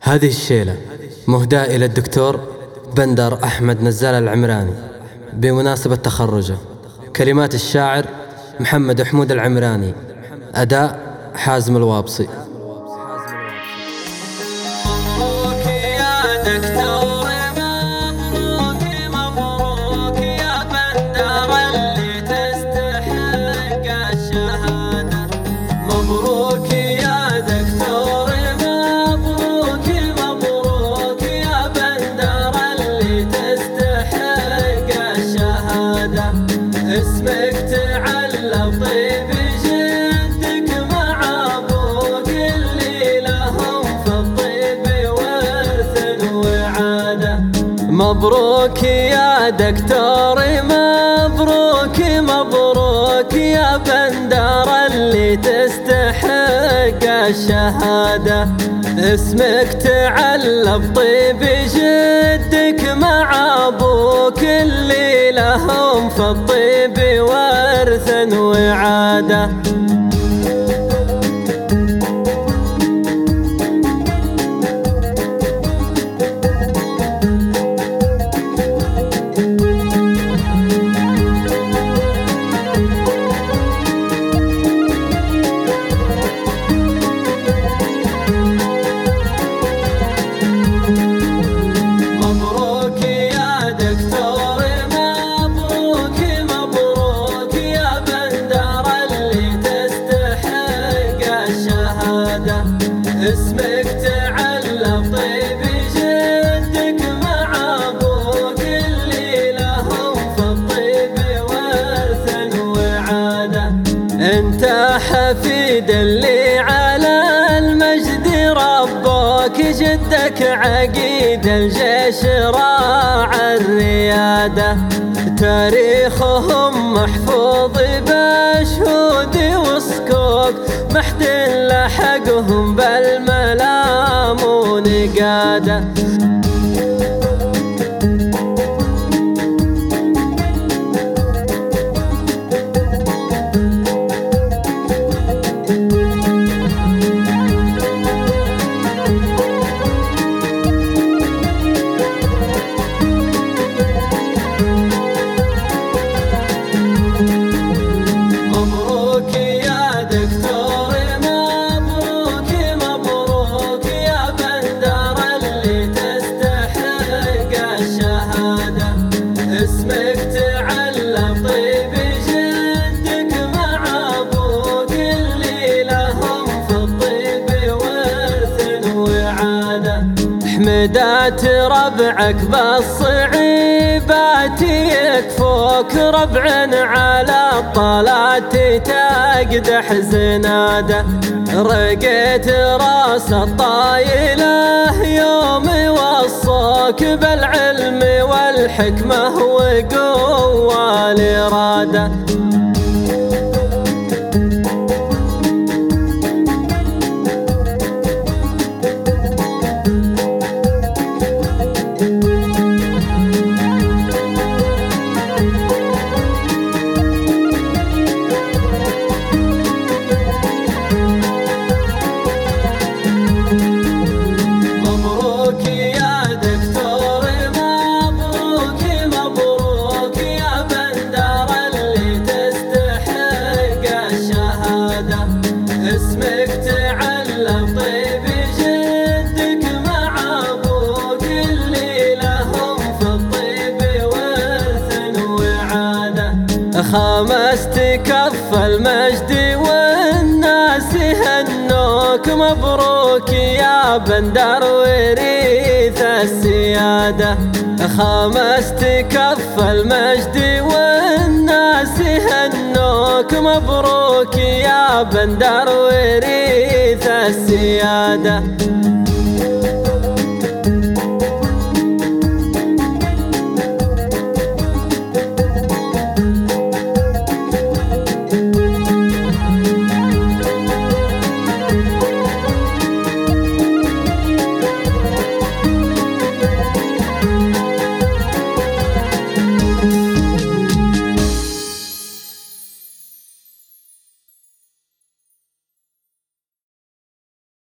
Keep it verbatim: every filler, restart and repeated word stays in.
هذه الشيلة مهداة إلى الدكتور بندر أحمد نزال العمراني بمناسبة تخرجه. كلمات الشاعر محمد حمود العمراني، أداء حازم الوابصي. مبروك يا دكتور، مبروك مبروك يا بندر اللي تستحق الشهادة. مبروك يا دكتور، مبروك مبروك يا بندر اللي تستحق الشهادة. اسمك تعلق طيب جدك مع ابوك اللي لهم في الطيب ورث وعادة. مبروك يا دكتور، مبروك مبروك يا بندر اللي تستحق الشهادة. اسمك تعلق طيب جدك مع ابوك اللي لهم في الطيب ورث وعادة. اسمك تعلق طيب جدك مع ابوك اللي لهم في الطيب ورث وعادة. انت حفيد اللي على المجد ربوك جدك عقيد الجيش راعى الريادة. تاريخهم محفوظ بشهود وصكوك، محد لحقهم بالملام ونقادة. اسمك تعلق طيب جدك مع ابوك اللي لهم في الطيب ورث وعادة. حمدات ربعك بالصعيبات يكفوك، ربع على الطلات تقدح زنادة. رقيت راس الطايلة يوم وصوك بالعلم والحكمة وقوة الإرادة. اسمك تعلق طيب جدك مع ابوك اللي لهم في الطيب ورث وعادة. خمست كف المجد والناس يهنوك، مبروك يا بندر وريث السيادة. خمست كف المجد والناس يهنوك، مبروك يا بندر وريث السيادة.